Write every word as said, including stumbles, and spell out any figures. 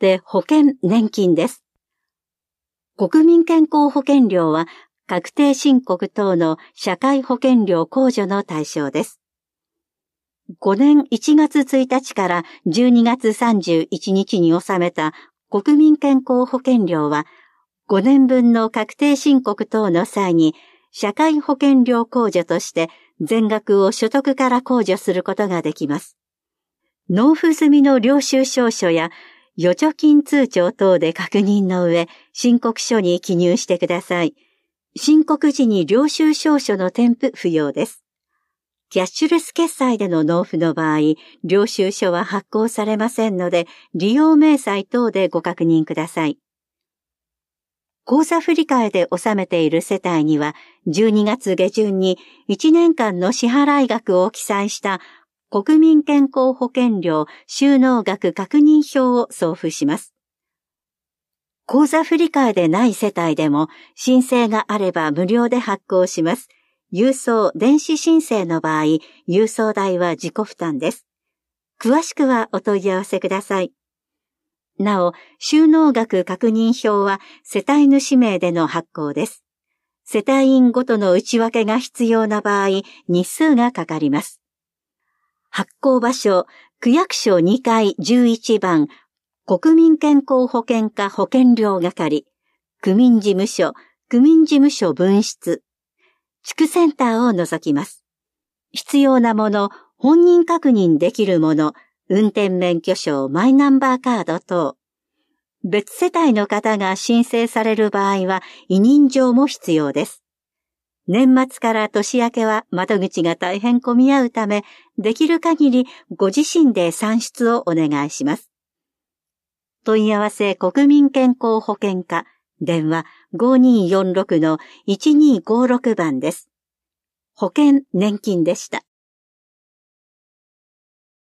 して保険年金です。国民健康保険料は確定申告等の社会保険料控除の対象です。ごねんいちがつついたちからじゅうにがつさんじゅういちにちに納めた国民健康保険料はごねんぶんの確定申告等の際に社会保険料控除として全額を所得から控除することができます。納付済みの領収証書や預貯金通帳等で確認の上、申告書に記入してください。申告時に領収証書の添付不要です。キャッシュレス決済での納付の場合、領収書は発行されませんので、利用明細等でご確認ください。口座振替で納めている世帯には、じゅうにがつげじゅんにいちねんかんの支払額を記載した国民健康保険料収納額確認票を送付します。口座振替でない世帯でも申請があれば無料で発行します。郵送・電子申請の場合、郵送代は自己負担です。詳しくはお問い合わせください。なお、収納額確認票は世帯主名での発行です。世帯員ごとの内訳が必要な場合、日数がかかります。発行場所、区役所にかいじゅういちばん、国民健康保険課保険料係、区民事務所、区民事務所分室、地区センターを除きます。必要なもの、本人確認できるもの、運転免許証、マイナンバーカード等。別世帯の方が申請される場合は、委任状も必要です。年末から年明けは窓口が大変混み合うため、できる限りご自身で算出をお願いします。問い合わせ国民健康保険課、電話 ごにーよんろくのいちにーごろく 番です。保険年金でした。